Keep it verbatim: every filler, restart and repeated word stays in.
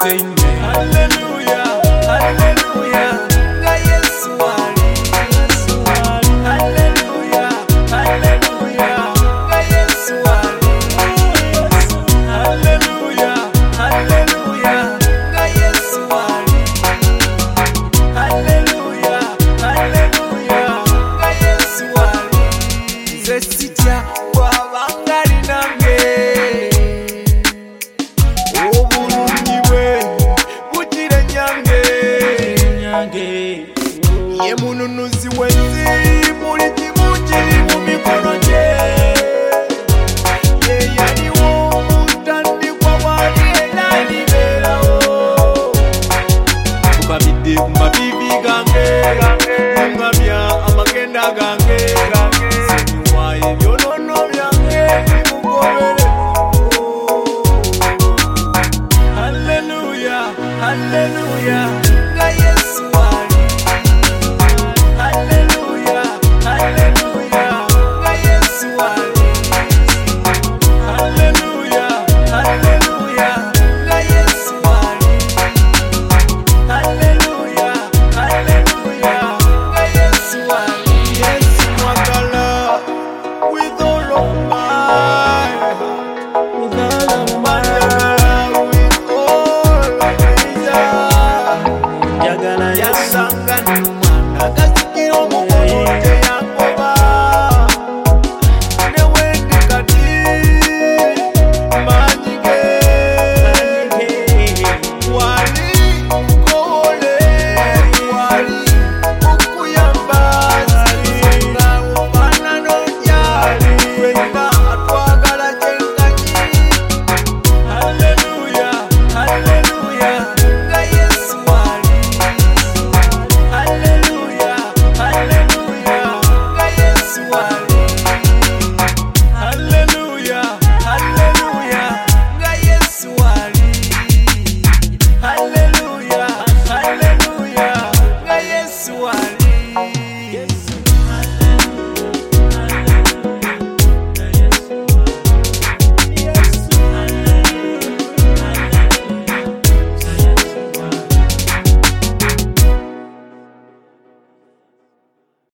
entertainment. Hallelujah, hallelujah, nga Yesu ali. Hallelujah, hallelujah, nga Yesu ali. Hallelujah, hallelujah, nga Yesu ali. Hallelujah, hallelujah, nga Yesu ali. Nze sitya bw'abanga ali nange. Obulungi bwe bugira ennyange. Ye mununuzi w'ensi, buli kimu kiri mu mikono gye. Ye yaliwo mu ntandikwa bw'ali era alibeerawo. Tukamidde ku mabibi gange, ŋŋamya amagenda gange. Nsonyiwa ebyonoono byange bimugobere. Hallelujah, hallelujah.